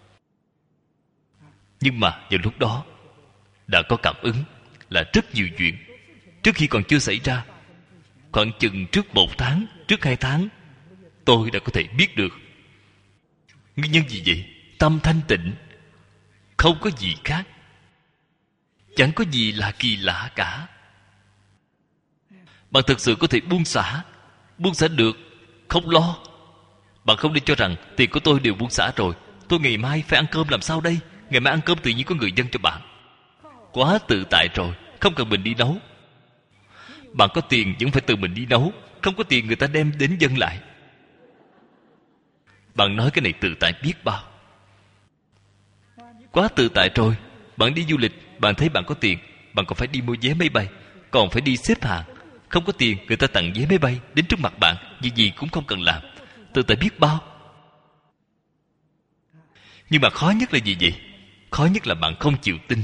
Nhưng mà vào lúc đó đã có cảm ứng là rất nhiều chuyện trước khi còn chưa xảy ra. Khoảng chừng trước 1 tháng, trước 2 tháng, tôi đã có thể biết được. Nguyên nhân gì vậy? Tâm thanh tịnh, không có gì khác, chẳng có gì là kỳ lạ cả. Bạn thực sự có thể buông xả được, không lo. Bạn không nên cho rằng tiền của tôi đều buông xả rồi, tôi ngày mai phải ăn cơm làm sao đây? Ngày mai ăn cơm tự nhiên có người dâng cho bạn. Quá tự tại rồi, không cần mình đi nấu. Bạn có tiền vẫn phải tự mình đi nấu, không có tiền người ta đem đến dâng lại. Bạn nói cái này tự tại biết bao. Quá tự tại rồi. Bạn đi du lịch, bạn thấy bạn có tiền, bạn còn phải đi mua vé máy bay, còn phải đi xếp hàng. Không có tiền, người ta tặng vé máy bay đến trước mặt bạn, việc gì cũng không cần làm. Tự tại biết bao. Nhưng mà khó nhất là gì vậy? Khó nhất là bạn không chịu tin,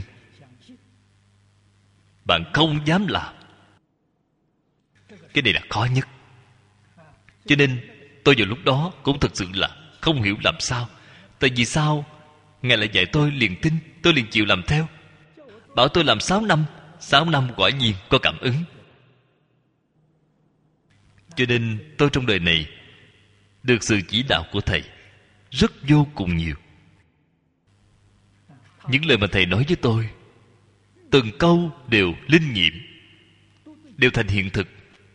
bạn không dám làm. Cái này là khó nhất. Cho nên tôi vào lúc đó cũng thực sự là không hiểu làm sao. Tại vì sao Ngài lại dạy tôi liền tin, tôi liền chịu làm theo. Bảo tôi làm 6 năm, 6 năm quả nhiên có cảm ứng. Cho nên tôi trong đời này được sự chỉ đạo của thầy rất vô cùng nhiều. Những lời mà thầy nói với tôi, từng câu đều linh nghiệm, đều thành hiện thực.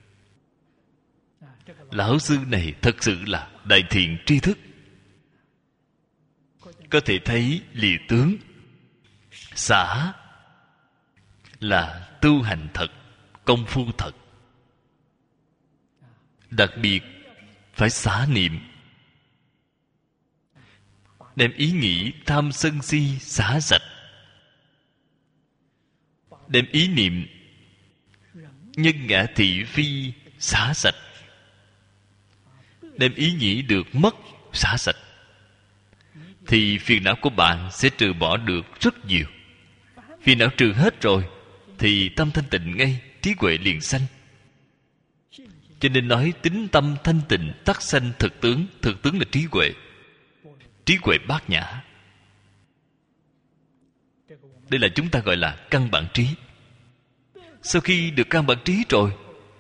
Lão sư này thật sự là đại thiện tri thức. Có thể thấy lìa tướng, xả là tu hành thật, công phu thật. Đặc biệt phải xả niệm, đem ý nghĩ tham sân si xả sạch, đem ý niệm nhân ngã thị phi xả sạch, đem ý nghĩ được mất xả sạch, thì phiền não của bạn sẽ trừ bỏ được rất nhiều. Phiền não trừ hết rồi thì tâm thanh tịnh ngay, trí huệ liền sanh. Cho nên nói tín tâm thanh tịnh tắc sanh thực tướng. Thực tướng là trí huệ. Trí huệ bát nhã. Đây là chúng ta gọi là căn bản trí. Sau khi được căn bản trí rồi,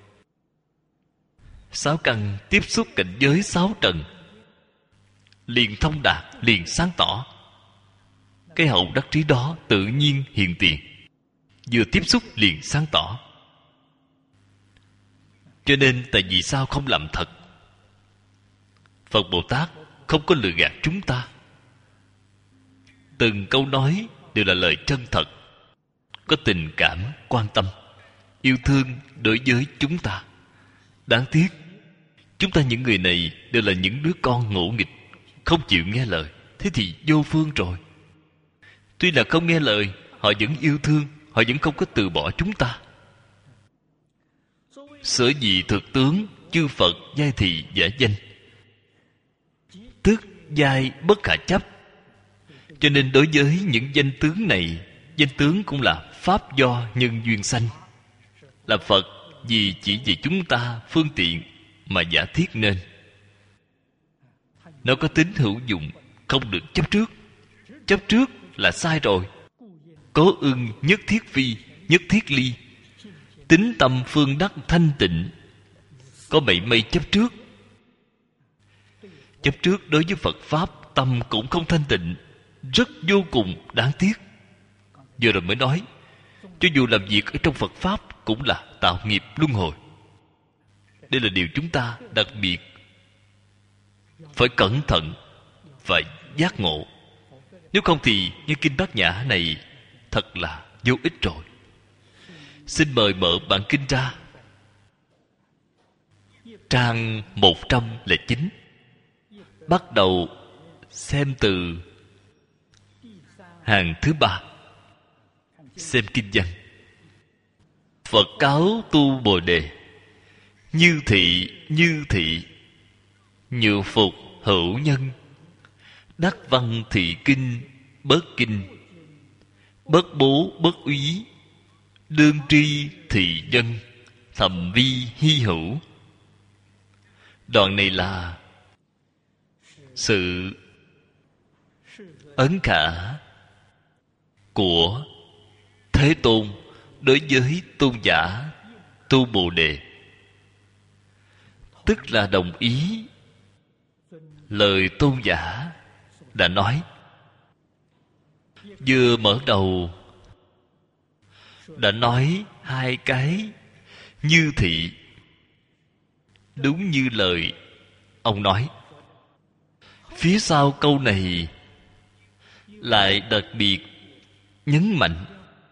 sáu căn tiếp xúc cảnh giới sáu trần, liền thông đạt, liền sáng tỏ. Cái hậu đắc trí đó tự nhiên hiện tiền. Vừa tiếp xúc liền sáng tỏ. Cho nên tại vì sao không làm thật? Phật Bồ Tát không có lừa gạt chúng ta. Từng câu nói đều là lời chân thật, có tình cảm, quan tâm, yêu thương đối với chúng ta. Đáng tiếc, chúng ta những người này đều là những đứa con ngỗ nghịch, không chịu nghe lời. Thế thì vô phương rồi. Tuy là không nghe lời, họ vẫn yêu thương, họ vẫn không có từ bỏ chúng ta. Sở dĩ thực tướng chư Phật giai thị giả danh, tức giai bất khả chấp. Cho nên đối với những danh tướng này, danh tướng cũng là pháp do nhân duyên sanh, là Phật vì chỉ vì chúng ta phương tiện mà giả thiết nên. Nó có tính hữu dụng, không được chấp trước. Chấp trước là sai rồi. Có ưng nhất thiết phi, nhất thiết ly. Tính tâm phương đắc thanh tịnh, có mảy may chấp trước. Chấp trước đối với Phật Pháp, tâm cũng không thanh tịnh, rất vô cùng đáng tiếc. Vừa rồi mới nói, cho dù làm việc ở trong Phật Pháp cũng là tạo nghiệp luân hồi. Đây là điều chúng ta đặc biệt phải cẩn thận, phải giác ngộ. Nếu không thì như kinh Bát Nhã này thật là vô ích rồi. Xin mời mở bản kinh ra, trang 109. Bắt đầu xem từ hàng thứ 3. Xem kinh văn. Phật cáo tu Bồ Đề: như thị, như thị, nhự phục hữu nhân, đắc văn thị kinh, bớt kinh, bất bố bất úy, đương tri thị nhân, thầm vi hy hữu. Đoạn này là sự ấn khả của Thế Tôn đối với tôn giả tu Bồ Đề, tức là đồng ý lời tôn giả đã nói. Vừa mở đầu đã nói hai cái như thị, đúng như lời ông nói. Phía sau câu này lại đặc biệt nhấn mạnh,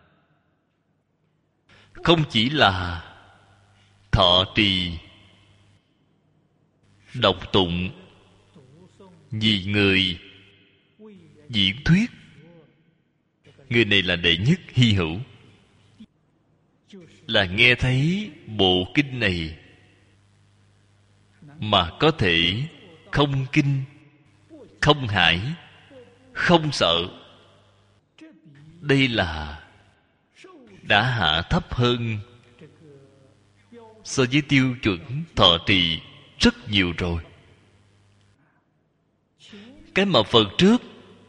không chỉ là thọ trì đọc tụng vì người diễn thuyết, người này là đệ nhất hy hữu, là nghe thấy bộ kinh này mà có thể không kinh, không hải, không sợ. Đây là đã hạ thấp hơn so với tiêu chuẩn thọ trì rất nhiều rồi. Cái mà phần trước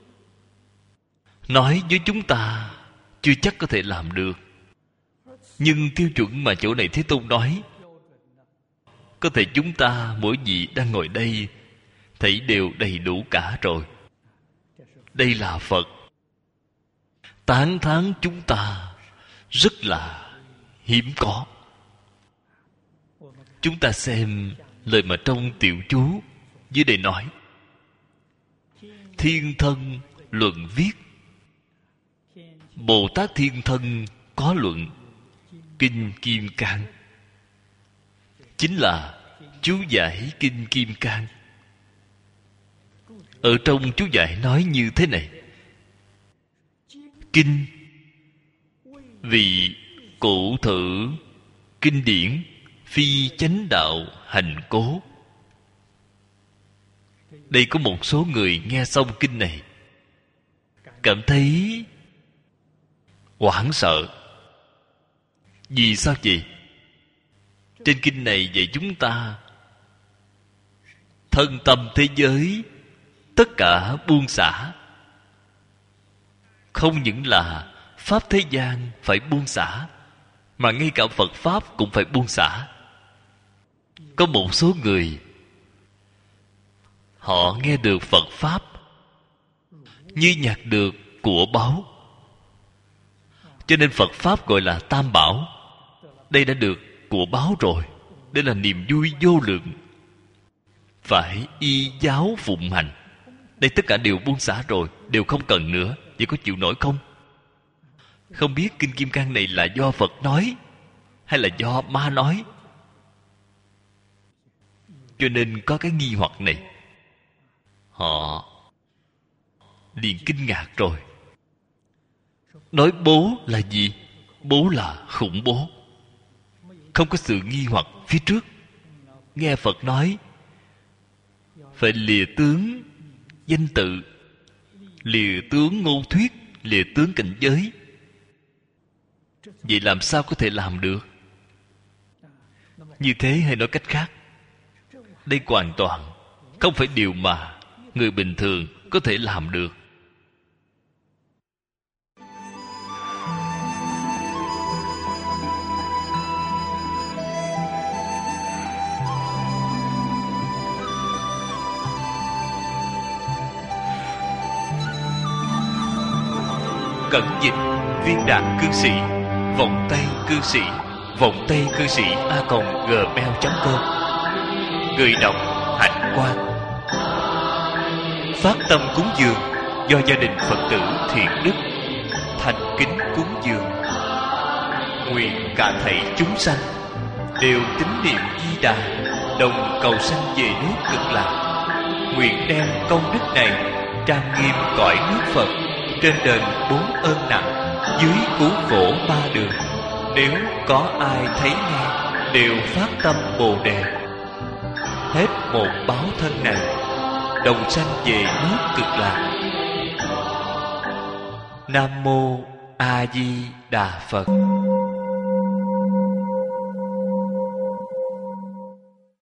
nói với chúng ta chưa chắc có thể làm được, nhưng tiêu chuẩn mà chỗ này Thế Tôn nói, có thể chúng ta mỗi vị đang ngồi đây thấy đều đầy đủ cả rồi. Đây là Phật tán thán chúng ta rất là hiếm có. Chúng ta xem lời mà trong tiểu chú dưới đây nói: Thiên thân luận viết, Bồ Tát Thiên Thân có luận, Kinh Kim Cang. Chính là chú giải Kinh Kim Cang. Ở trong chú giải nói như thế này: Kinh vì cụ thử kinh điển, phi chánh đạo hành cố. Đây có một số người nghe xong kinh này cảm thấy hoảng sợ. Vì sao vậy? Trên kinh này dạy chúng ta thân tâm thế giới tất cả buông xả. Không những là pháp thế gian phải buông xả, mà ngay cả Phật Pháp cũng phải buông xả. Có một số người họ nghe được Phật Pháp như nhặt được của báu, cho nên Phật Pháp gọi là Tam Bảo. Đây đã được của báu rồi, đây là niềm vui vô lượng, phải y giáo phụng hành. Đây tất cả đều buông xả rồi, đều không cần nữa. Vậy có chịu nổi không? Không biết Kinh Kim Cang này là do Phật nói hay là do ma nói, cho nên có cái nghi hoặc này. Họ liền kinh ngạc rồi. Nói bố là gì? Bố là khủng bố. Không có sự nghi hoặc phía trước. Nghe Phật nói phải lìa tướng danh tự, lìa tướng ngôn thuyết, lìa tướng cảnh giới. Vậy làm sao có thể làm được? Như thế hay nói cách khác, đây hoàn toàn không phải điều mà người bình thường có thể làm được. Cẩn dịch Viên Đạt Cư Sĩ, Vọng Tây Cư Sĩ, Vọng Tây Cư Sĩ @gmail.com. Người đọc Hạnh Quang. Phát tâm cúng dường do gia đình Phật tử Thiện Đức thành kính cúng dường. Nguyện cả thảy chúng sanh đều tín niệm Di Đà, đồng cầu sanh về nước Cực Lạc. Nguyện đem công đức này trang nghiêm cõi nước Phật, trên đền 4 ơn nặng, dưới cứu khổ 3 đường. Nếu có ai thấy nghe đều phát tâm Bồ Đề, hết một báo thân này, đồng sanh về nước Cực Lạc. Nam mô A Di Đà Phật.